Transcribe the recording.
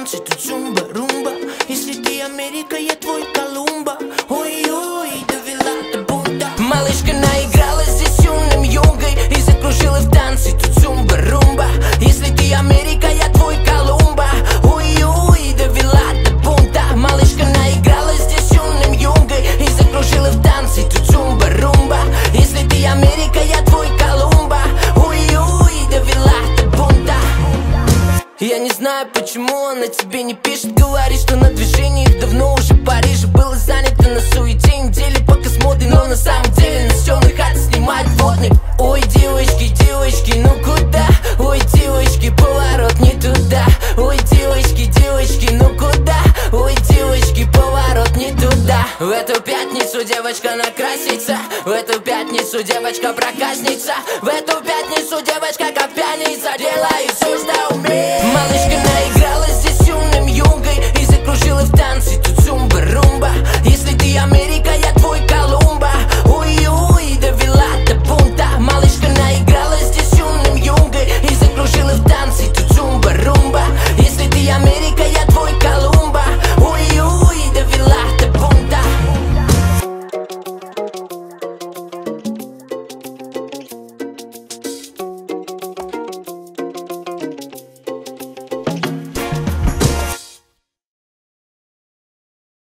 танцы, тут зумба-румба. Если ты Америка, я твой Колумба. Ой-ой, довела до бунта. Малышка наигралась здесь умным югой и закружила в танцы, тут зумба-румба. Если ты Америка, я твой Колумба. Ой-ой, довела до бунта. Малышка наигралась здесь умным югой и закружила в танцы, тут зумба-румба. Если ты Америка, я твой Колумба. Ой-ой, довела до бунта. Я не знаю, почему она тебе не пишет. Говорит, что на движениях давно уже в Париже было занято на суете недели пока с модой. Но на самом деле на съемной хате снимать водник. Ой, девочки, девочки, ну куда? Ой, девочки, поворот не туда. Ой, девочки, девочки, ну куда? Ой, девочки, поворот не туда. В эту пятницу девочка накрасится, в эту пятницу девочка проказница, в эту пятницу девочка как пьяница делает.